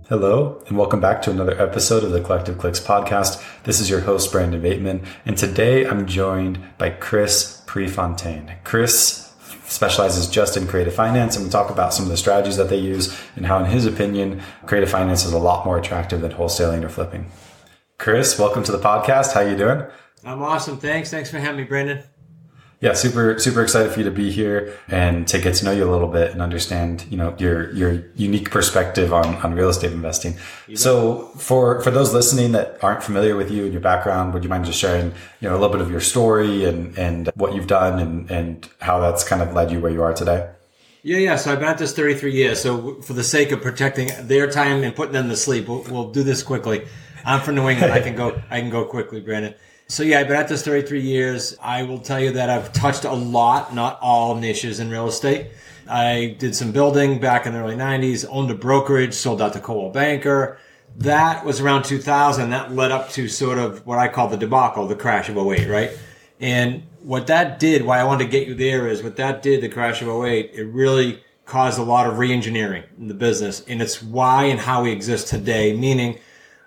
Hello, and welcome back to another episode of the Collective Clicks podcast. This is your host, Brandon Bateman, and today I'm joined by Chris Prefontaine. Chris specializes just in creative finance, and we talk about some of the strategies that they use and how, in his opinion, creative finance is a lot more attractive than wholesaling or flipping. Chris, welcome to the podcast. How you doing? I'm awesome. Thanks for having me, Brandon. Yeah, super excited for you to be here and to get to know you a little bit and understand, your unique perspective on real estate investing. So for those listening that aren't familiar with you and your background, would you mind just sharing, a little bit of your story and what you've done and how that's kind of led you where you are today? Yeah. So I've been at this 33 years. So for the sake of protecting their time and putting them to sleep, we'll do this quickly. I'm from New England. I can go quickly, Brandon. So yeah, I've been at this 33 years. I will tell you that I've touched a lot, not all niches in real estate. I did some building back in the early 90s, owned a brokerage, sold out to Coldwell Banker. That was around 2000. That led up to sort of what I call the debacle, the crash of '08, right? And what that did, why I wanted to get you there is what that did, the crash of '08, it really caused a lot of re-engineering in the business. And it's why and how we exist today, meaning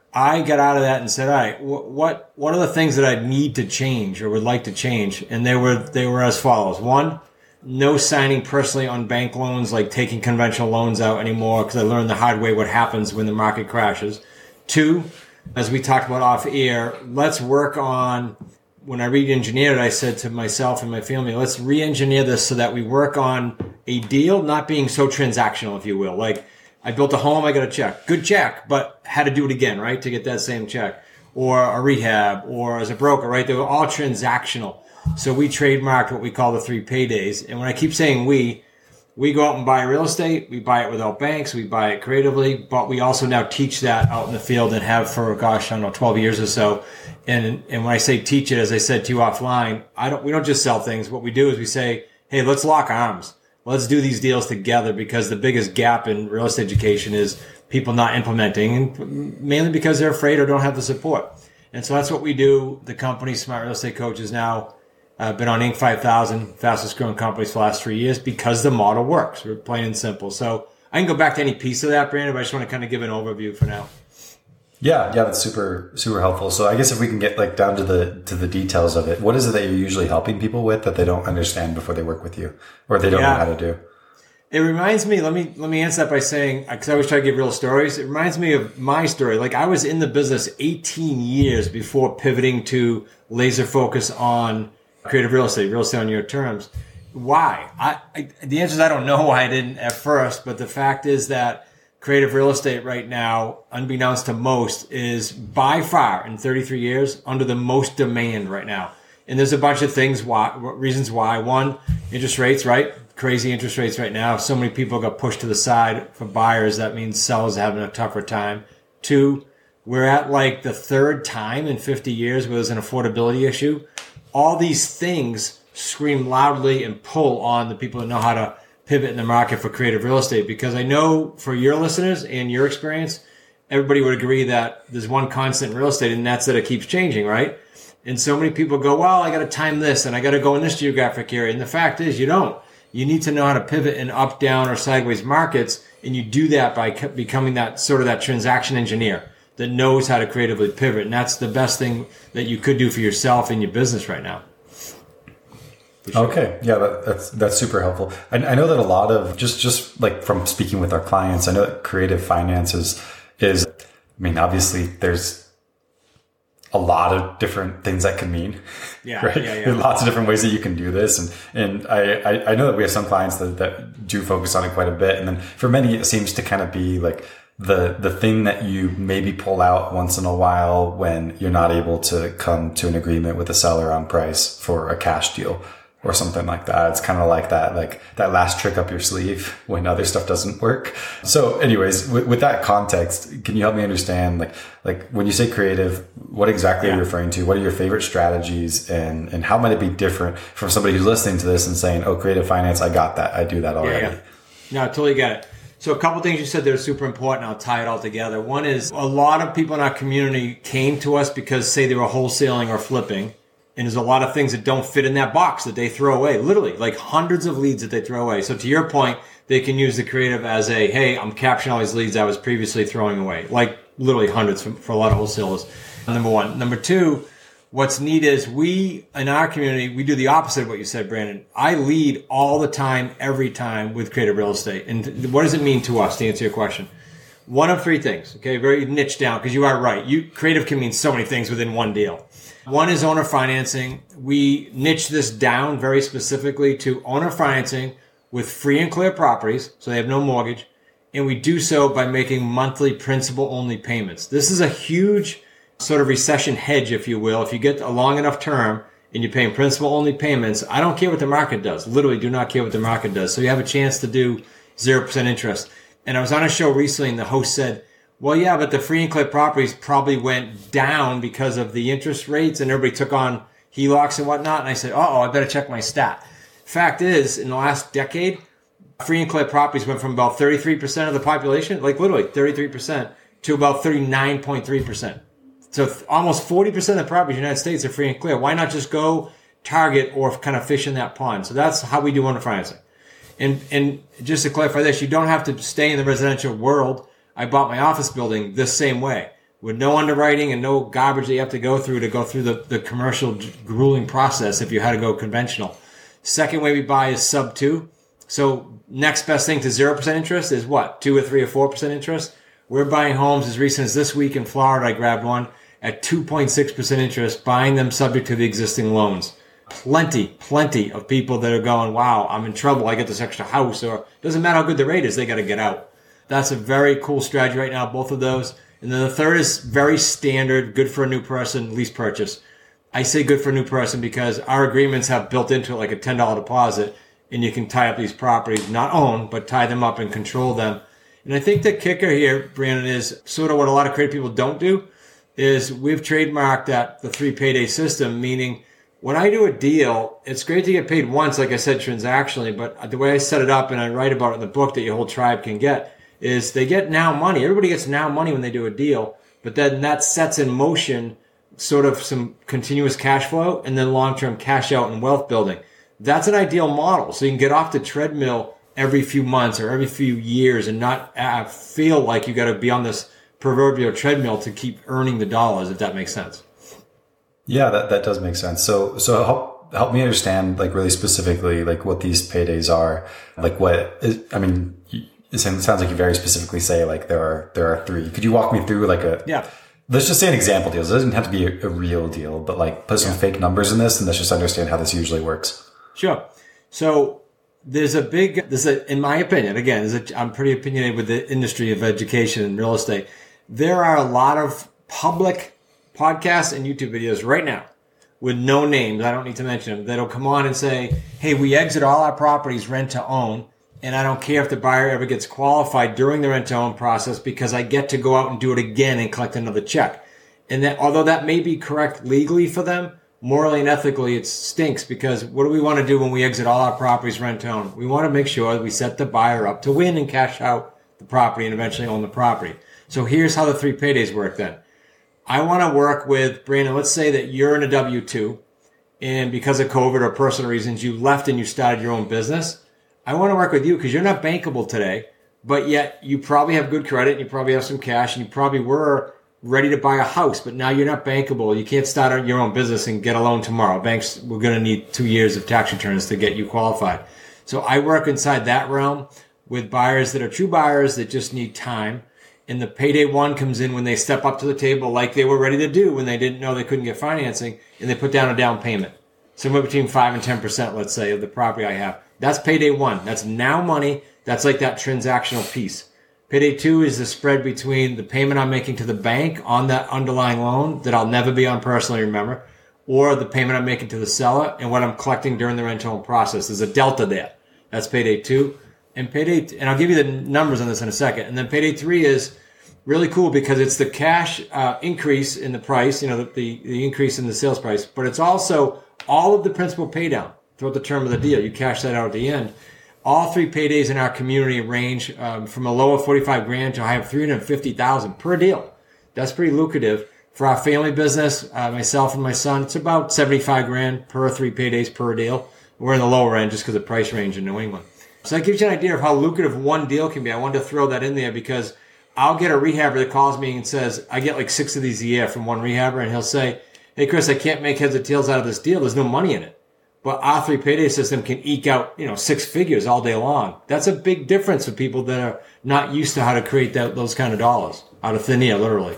I got out of that and said, all right, what are the things that I need to change or would like to change? And they were as follows. One, no signing personally on bank loans, like taking conventional loans out anymore, because I learned the hard way what happens when the market crashes. Two, as we talked about off air, let's work on, when I re-engineered it, I said to myself and my family, let's re-engineer this so that we work on a deal not being so transactional, if you will. Like, I built a home, I got a check. Good check, but had to do it again, right, to get that same check. Or a rehab, or as a broker, right? They were all transactional. So we trademarked what we call the 3 paydays. And when I keep saying we go out and buy real estate. We buy it without banks. We buy it creatively. But we also now teach that out in the field and have for, 12 years or so. And when I say teach it, as I said to you offline, we don't just sell things. What we do is we say, hey, let's lock arms. Let's do these deals together, because the biggest gap in real estate education is people not implementing, and mainly because they're afraid or don't have the support. And so that's what we do. The company Smart Real Estate Coach has now been on Inc. 5000, fastest growing companies for the last 3 years, because the model works. We're plain and simple. So I can go back to any piece of that, Brandon, but I just want to kind of give an overview for now. Yeah, that's super helpful. So I guess if we can get down to the details of it, what is it that you're usually helping people with that they don't understand before they work with you, or they don't know how to do? It reminds me, let me answer that by saying, because I always try to give real stories. It reminds me of my story. Like, I was in the business 18 years before pivoting to laser focus on creative real estate on your terms. Why? The answer is I don't know why I didn't at first, but the fact is that creative real estate right now, unbeknownst to most, is by far in 33 years under the most demand right now. And there's a bunch of reasons why. One, interest rates, right? Crazy interest rates right now. So many people got pushed to the side for buyers. That means sellers are having a tougher time. Two, we're at the third time in 50 years where there's an affordability issue. All these things scream loudly and pull on the people that know how to pivot in the market for creative real estate, because I know for your listeners and your experience, everybody would agree that there's one constant in real estate, and that's that it keeps changing, right? And so many people go, well, I got to time this and I got to go in this geographic area. And the fact is you don't. You need to know how to pivot in up, down, or sideways markets. And you do that by becoming that sort of that transaction engineer that knows how to creatively pivot. And that's the best thing that you could do for yourself in your business right now. Sure. Okay. Yeah, that's super helpful. I know that a lot of just like from speaking with our clients, I know that creative finance is, obviously there's a lot of different things that can mean, right? Yeah. There's lots of different ways that you can do this. And I know that we have some clients that do focus on it quite a bit. And then for many, it seems to kind of be like the thing that you maybe pull out once in a while when you're not able to come to an agreement with a seller on price for a cash deal or something like that. It's kind of like that last trick up your sleeve when other stuff doesn't work. So anyways, with that context, can you help me understand, like when you say creative, what exactly are you referring to? What are your favorite strategies, and how might it be different from somebody who's listening to this and saying, oh, creative finance, I got that. I do that already. Yeah. No, I totally get it. So a couple things you said that are super important. I'll tie it all together. One is a lot of people in our community came to us because, say, they were wholesaling or flipping, And there's a lot of things that don't fit in that box that they throw away, literally like hundreds of leads that they throw away. So to your point, they can use the creative as a, hey, I'm capturing all these leads I was previously throwing away, like literally hundreds for a lot of wholesalers. Number one. Number two, what's neat is we, in our community, we do the opposite of what you said, Brandon. I lead all the time, every time with creative real estate. And what does it mean to us, to answer your question? One of three things, okay? Very niche down, because you are right. Creative can mean so many things within one deal. One is owner financing. We niche this down very specifically to owner financing with free and clear properties, so they have no mortgage. And we do so by making monthly principal-only payments. This is a huge sort of recession hedge, if you will. If you get a long enough term and you're paying principal-only payments, I don't care what the market does. Literally do not care what the market does. So you have a chance to do 0% interest. And I was on a show recently and the host said, well, yeah, but the free and clear properties probably went down because of the interest rates and everybody took on HELOCs and whatnot. And I said, I better check my stat. Fact is, in the last decade, free and clear properties went from about 33% of the population, like literally 33%, to about 39.3%. So almost 40% of the properties in the United States are free and clear. Why not just go target or kind of fish in that pond? So that's how we do owner financing. And just to clarify this, you don't have to stay in the residential world. I bought my office building this same way with no underwriting and no garbage that you have to go through the commercial grueling process if you had to go conventional. Second way we buy is sub 2. So next best thing to 0% interest is what? 2 or 3 or 4% interest. We're buying homes as recent as this week in Florida. I grabbed one at 2.6% interest, buying them subject to the existing loans. Plenty of people that are going, wow, I'm in trouble. I get this extra house, or doesn't matter how good the rate is. They got to get out. That's a very cool strategy right now, both of those. And then the third is very standard, good for a new person, lease purchase. I say good for a new person because our agreements have built into it like a $10 deposit, and you can tie up these properties, not own, but tie them up and control them. And I think the kicker here, Brandon, is sort of what a lot of creative people don't do, is we've trademarked that the 3 payday system, meaning when I do a deal, it's great to get paid once, like I said, transactionally, but the way I set it up, and I write about it in the book that your whole tribe can get, is they get now money. Everybody gets now money when they do a deal, but then that sets in motion sort of some continuous cash flow and then long-term cash out and wealth building. That's an ideal model. So you can get off the treadmill every few months or every few years and not feel like you got to be on this proverbial treadmill to keep earning the dollars, if that makes sense. Yeah, that does make sense. So help me understand, like, really specifically, like, what these paydays are. Like, it sounds like you very specifically say, like, there are 3. Could you walk me through, like, let's just say an example deal. It doesn't have to be a real deal, but, like, put some fake numbers in this, and let's just understand how this usually works. Sure. So in my opinion, again, I'm pretty opinionated with the industry of education and real estate. There are a lot of public podcasts and YouTube videos right now with no names. I don't need to mention them. That'll come on and say, hey, we exit all our properties rent to own. And I don't care if the buyer ever gets qualified during the rent to own process because I get to go out and do it again and collect another check. And that, although that may be correct legally for them, morally and ethically it stinks, because what do we want to do when we exit all our properties rent to own? We want to make sure we set the buyer up to win and cash out the property and eventually own the property. So here's how the 3 paydays work then. I want to work with, Brandon, let's say that you're in a W-2 and because of COVID or personal reasons, you left and you started your own business. I want to work with you because you're not bankable today, but yet you probably have good credit and you probably have some cash and you probably were ready to buy a house, but now you're not bankable. You can't start your own business and get a loan tomorrow. Banks, we're going to need 2 years of tax returns to get you qualified. So I work inside that realm with buyers that are true buyers that just need time. And the payday 1 comes in when they step up to the table like they were ready to do when they didn't know they couldn't get financing, and they put down a down payment. Somewhere between 5 and 10%, let's say, of the property I have. That's payday 1. That's now money. That's like that transactional piece. Payday 2 is the spread between the payment I'm making to the bank on that underlying loan that I'll never be on personally, remember, or the payment I'm making to the seller and what I'm collecting during the rent-to-own process. There's a delta there. That's payday 2. And I'll give you the numbers on this in a second. And then payday 3 is really cool because it's the cash increase in the price, the increase in the sales price, but it's also all of the principal pay down throughout the term of the deal. You cash that out at the end. All 3 paydays in our community range from a low of $45,000 to a high of $350,000 per deal. That's pretty lucrative For our family business, myself and my son, it's about 75 grand per 3 paydays per deal. We're in the lower end just because of price range in New England. So that gives you an idea of how lucrative one deal can be. I wanted to throw that in there because I'll get a rehabber that calls me and says, I get like 6 of these a year from one rehabber, and he'll say, hey, Chris, I can't make heads or tails out of this deal. There's no money in it. But our 3 payday system can eke out, 6 figures all day long. That's a big difference for people that are not used to how to create those kind of dollars out of thin air, literally.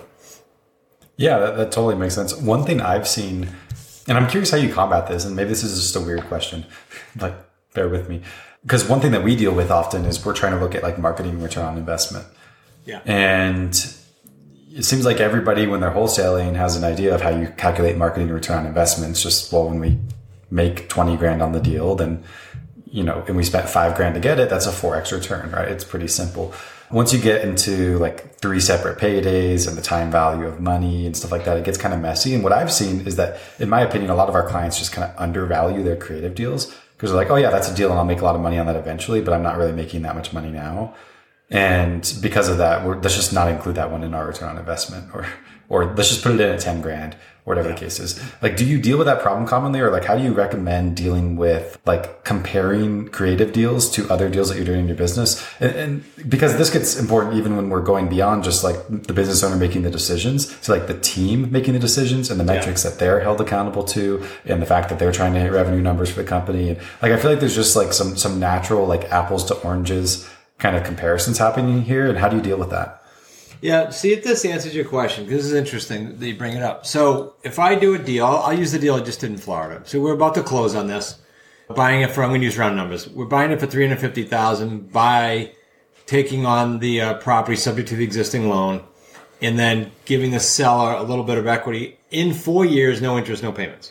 Yeah, that totally makes sense. One thing I've seen, and I'm curious how you combat this, and maybe this is just a weird question, but bear with me. Because one thing that we deal with often is we're trying to look at like marketing return on investment. Yeah. And it seems like everybody, when they're wholesaling, has an idea of how you calculate marketing return on investment. It's just, well, when we make 20 grand on the deal, then, and we spent 5 grand to get it, that's a 4x return, right? It's pretty simple. Once you get into like 3 separate paydays and the time value of money and stuff like that, it gets kind of messy. And what I've seen is that, in my opinion, a lot of our clients just kind of undervalue their creative deals because they're like, oh yeah, that's a deal and I'll make a lot of money on that eventually, but I'm not really making that much money now. And because of that, let's just not include that one in our return on investment, or let's just put it in at 10 grand, or whatever the case is. Like, do you deal with that problem commonly, or like, how do you recommend dealing with like comparing creative deals to other deals that you're doing in your business? And because this gets important even when we're going beyond just like the business owner making the decisions to like the team making the decisions and the metrics that they're held accountable to, and the fact that they're trying to hit revenue numbers for the company. And like, I feel like there's just like some natural like apples to oranges kind of comparisons happening here. And how do you deal with that? Yeah, see if this answers your question, because this is interesting that you bring it up. So if I do a deal, I'll use the deal I just did in Florida. So we're about to close on this. Buying it for, I'm going to use round numbers. We're buying it for $350,000 by taking on the property subject to the existing loan, and then giving the seller a little bit of equity in 4 years, no interest, no payments.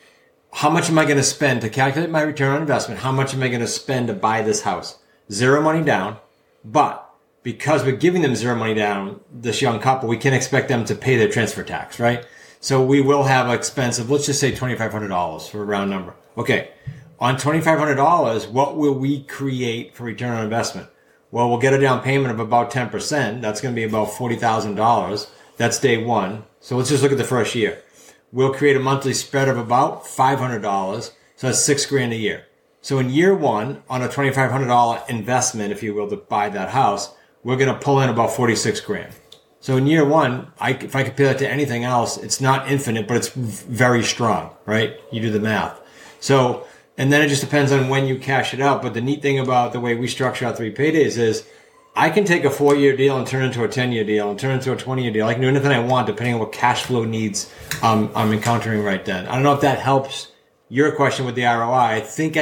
How much am I going to spend to calculate my return on investment? How much am I going to spend to buy this house? 0 money down. But because we're giving them 0 money down, this young couple, we can expect them to pay their transfer tax, right? So we will have an expense of, let's just say $2,500 for a round number. Okay. On $2,500, what will we create for return on investment? Well, we'll get a down payment of about 10%. That's going to be about $40,000. That's day one. So let's just look at the first year. We'll create a monthly spread of about $500. So that's $6,000 a year. So in year one, on a $2,500 investment, if you will, to buy that house, we're going to pull in about $46,000. So in year one, if I compare that to anything else, it's not infinite, but it's very strong, right? You do the math. So, and then it just depends on when you cash it out. But the neat thing about the way we structure our 3 paydays is I can take a 4-year deal and turn it into a 10-year deal and turn it into a 20-year deal. I can do anything I want depending on what cash flow needs I'm encountering right then. I don't know if that helps your question with the ROI. I think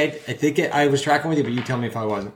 I was tracking with you, but you tell me if I wasn't.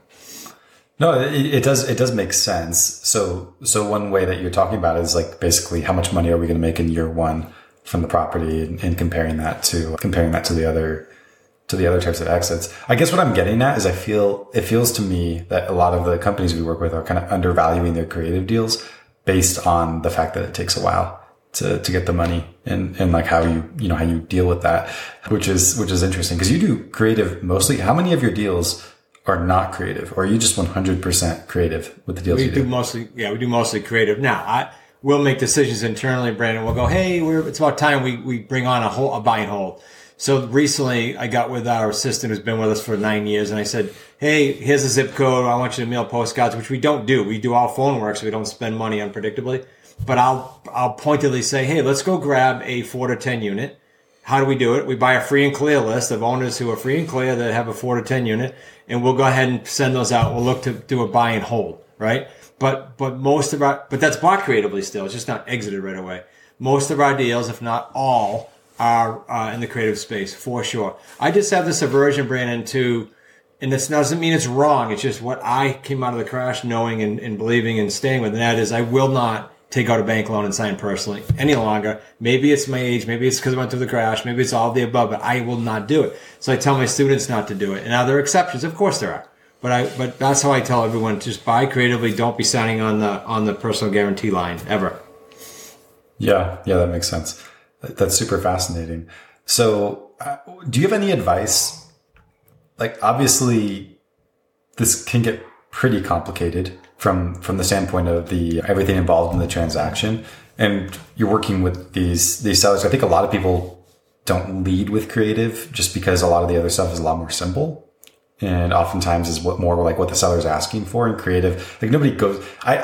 No, it does make sense. So one way that you're talking about is like basically how much money are we going to make in year one from the property, and comparing that to the other types of exits. I guess what I'm getting at is it feels to me that a lot of the companies we work with are kind of undervaluing their creative deals based on the fact that it takes a while to get the money, and like how you deal with that, which is interesting because you do creative mostly. How many of your deals are not creative, or are you just 100% creative with the deals you do? We do mostly creative. Now, we'll make decisions internally, Brandon. We'll go, hey, it's about time we bring on a buy and hold. So recently I got with our assistant who's been with us for 9 years, and I said, hey, here's a zip code. I want you to mail postcards, which we don't do. We do all phone work, so we don't spend money unpredictably. But I'll pointedly say, hey, let's go grab a 4 to 10 unit. How do we do it? We buy a free and clear list of owners who are free and clear that have a 4 to 10 unit, and we'll go ahead and send those out. We'll look to do a buy and hold, right? But that's bought creatively still. It's just not exited right away. Most of our deals, if not all, are in the creative space for sure. I just have this aversion, Brandon, and this doesn't mean it's wrong. It's just what I came out of the crash knowing and believing and staying with, and that is I will not take out a bank loan and sign personally any longer. Maybe it's my age. Maybe it's because I went through the crash. Maybe it's all of the above, but I will not do it. So I tell my students not to do it. And now there are exceptions. Of course there are. But that's how I tell everyone, just buy creatively. Don't be signing on the personal guarantee line ever. Yeah, that makes sense. That's super fascinating. So do you have any advice? Like, obviously this can get pretty complicated from the standpoint of the everything involved in the transaction, and you're working with these sellers. I think a lot of people don't lead with creative just because a lot of the other stuff is a lot more simple. And oftentimes is what the seller's asking for. In creative, like nobody goes,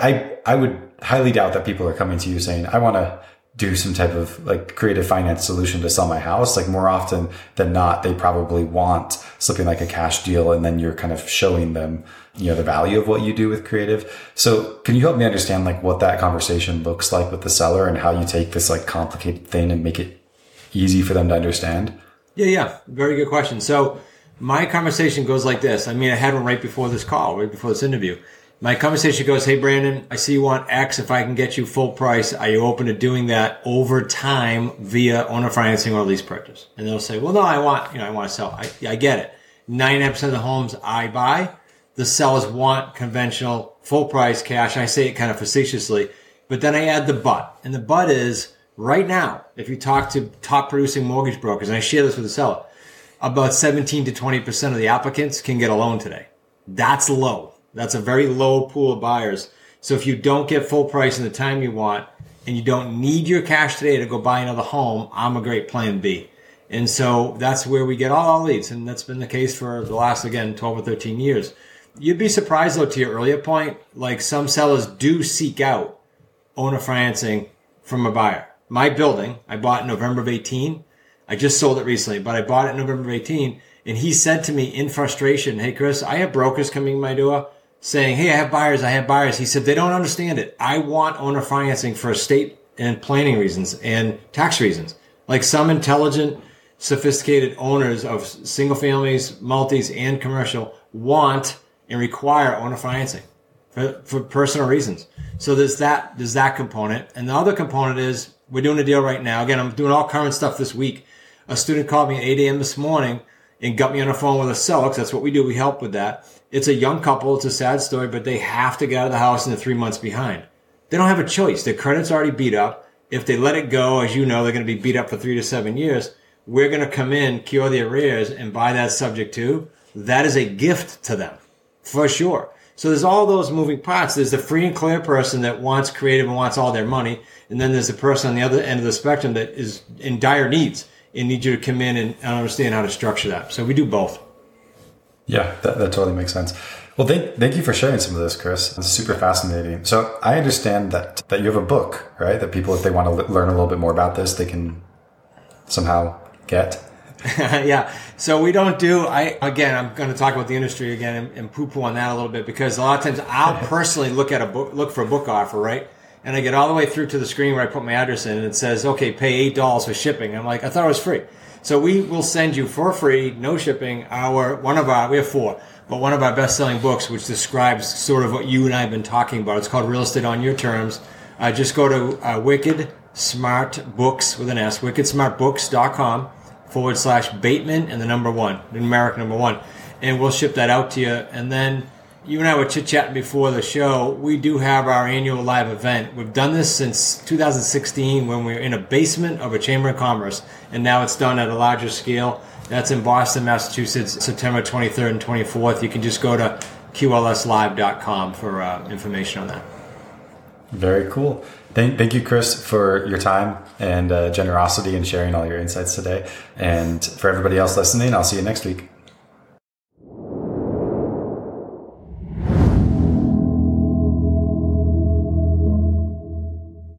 I would highly doubt that people are coming to you saying, I want to do some type of like creative finance solution to sell my house. Like more often than not, they probably want something like a cash deal. And then you're kind of showing them, the value of what you do with creative. So can you help me understand like what that conversation looks like with the seller and how you take this like complicated thing and make it easy for them to understand? Yeah. Very good question. So my conversation goes like this. I had one right before this call, right before this interview. My conversation goes, hey, Brandon, I see you want X. If I can get you full price, are you open to doing that over time via owner financing or lease purchase? And they'll say, well, no, I want to sell. I get it. 99% of the homes I buy, the sellers want conventional full price cash. I say it kind of facetiously, but then I add the but. And the but is right now, if you talk to top producing mortgage brokers, and I share this with the seller, about 17 to 20% of the applicants can get a loan today. That's low. That's a very low pool of buyers. So if you don't get full price in the time you want and you don't need your cash today to go buy another home, I'm a great plan B. And so that's where we get all our leads. And that's been the case for the last, 12 or 13 years. You'd be surprised though, to your earlier point, like some sellers do seek out owner financing from a buyer. My building, I bought in November of 18. I just sold it recently, but I bought it in November of 18. And he said to me in frustration, hey, Chris, I have brokers coming to my door saying, hey, I have buyers. He said, they don't understand it. I want owner financing for estate and planning reasons and tax reasons. Like some intelligent, sophisticated owners of single families, multis, and commercial want and require owner financing for personal reasons. So there's that component. And the other component is we're doing a deal right now. Again, I'm doing all current stuff this week. A student called me at 8 a.m. this morning and got me on the phone with a seller, because that's what we do. We help with that. It's a young couple. It's a sad story, but they have to get out of the house and they're 3 months behind. They don't have a choice. Their credit's already beat up. If they let it go, as you know, they're going to be beat up for 3 to 7 years. We're going to come in, cure the arrears, and buy that subject to. That is a gift to them, for sure. So there's all those moving parts. There's the free and clear person that wants creative and wants all their money. And then there's the person on the other end of the spectrum that is in dire needs and need you to come in and understand how to structure that. So we do both. Yeah, that totally makes sense. Well, thank you for sharing some of this, Chris. It's super fascinating. So I understand that you have a book, right? That people, if they want to learn a little bit more about this, they can somehow get. Yeah. So we don't do, I'm going to talk about the industry again and poo-poo on that a little bit, because a lot of times I'll personally look for a book offer, right? And I get all the way through to the screen where I put my address in and it says, okay, pay $8 for shipping. I'm like, I thought it was free. So we will send you for free, no shipping, we have 4, but one of our best-selling books, which describes sort of what you and I have been talking about. It's called Real Estate on Your Terms. Just go to Wicked Smart Books with an S, wickedsmartbooks.com/Bateman and the number 1, the numeric number 1. And we'll ship that out to you. And then you and I were chit-chatting before the show. We do have our annual live event. We've done this since 2016 when we were in a basement of a Chamber of Commerce, and now it's done at a larger scale. That's in Boston, Massachusetts, September 23rd and 24th. You can just go to qlslive.com for information on that. Very cool. Thank you, Chris, for your time and generosity and sharing all your insights today. And for everybody else listening, I'll see you next week.